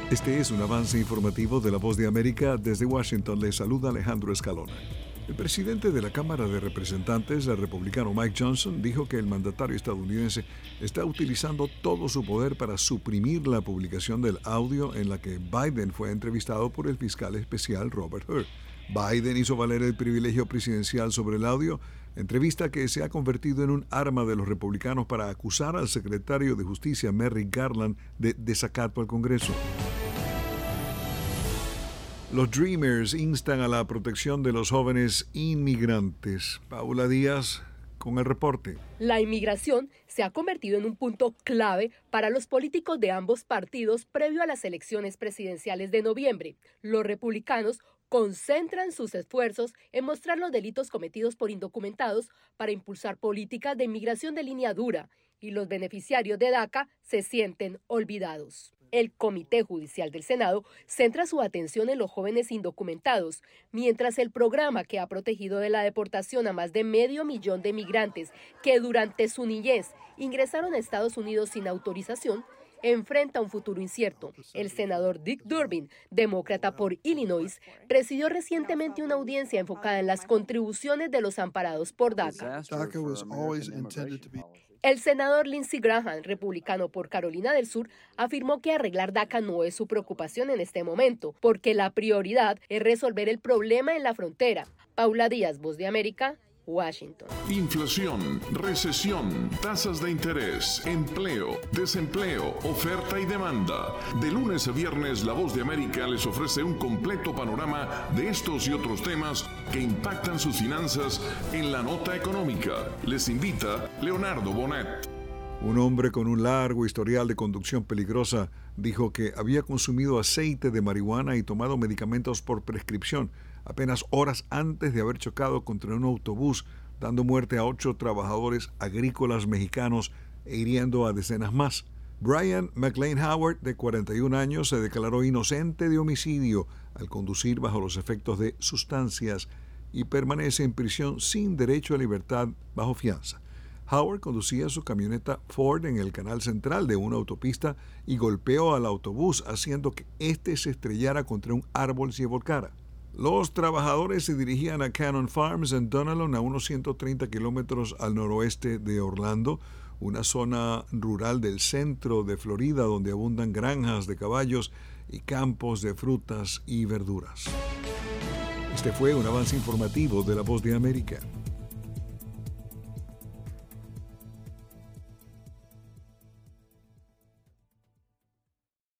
Este es un avance informativo de La Voz de América. Desde Washington le saluda Alejandro Escalona. El presidente de la Cámara de Representantes, el republicano Mike Johnson, dijo que el mandatario estadounidense está utilizando todo su poder para suprimir la publicación del audio en la que Biden fue entrevistado por el fiscal especial Robert Hur. Biden hizo valer el privilegio presidencial sobre el audio, entrevista que se ha convertido en un arma de los republicanos para acusar al secretario de Justicia Merrick Garland de desacato al Congreso. Los Dreamers instan a la protección de los jóvenes inmigrantes. Paula Díaz con el reporte. La inmigración se ha convertido en un punto clave para los políticos de ambos partidos previo a las elecciones presidenciales de noviembre. Los republicanos concentran sus esfuerzos en mostrar los delitos cometidos por indocumentados para impulsar políticas de inmigración de línea dura, y los beneficiarios de DACA se sienten olvidados. El Comité Judicial del Senado centra su atención en los jóvenes indocumentados, mientras el programa que ha protegido de la deportación a más de 500,000 de migrantes que durante su niñez ingresaron a Estados Unidos sin autorización, enfrenta un futuro incierto. El senador Dick Durbin, demócrata por Illinois, presidió recientemente una audiencia enfocada en las contribuciones de los amparados por DACA. El senador Lindsey Graham, republicano por Carolina del Sur, afirmó que arreglar DACA no es su preocupación en este momento, porque la prioridad es resolver el problema en la frontera. Paula Díaz, Voz de América, Washington. Inflación, recesión, tasas de interés, empleo, desempleo, oferta y demanda. De lunes a viernes, La Voz de América les ofrece un completo panorama de estos y otros temas que impactan sus finanzas en la nota económica. Les invita Leonardo Bonet. Un hombre con un largo historial de conducción peligrosa dijo que había consumido aceite de marihuana y tomado medicamentos por prescripción apenas horas antes de haber chocado contra un autobús, dando muerte a 8 trabajadores agrícolas mexicanos e hiriendo a decenas más. Brian McLean Howard, de 41 años, se declaró inocente de homicidio al conducir bajo los efectos de sustancias y permanece en prisión sin derecho a libertad bajo fianza. Howard conducía su camioneta Ford en el canal central de una autopista y golpeó al autobús, haciendo que éste se estrellara contra un árbol y se volcara. Los trabajadores se dirigían a Cannon Farms en Donelon, a unos 130 kilómetros al noroeste de Orlando, una zona rural del centro de Florida donde abundan granjas de caballos y campos de frutas y verduras. Este fue un avance informativo de La Voz de América.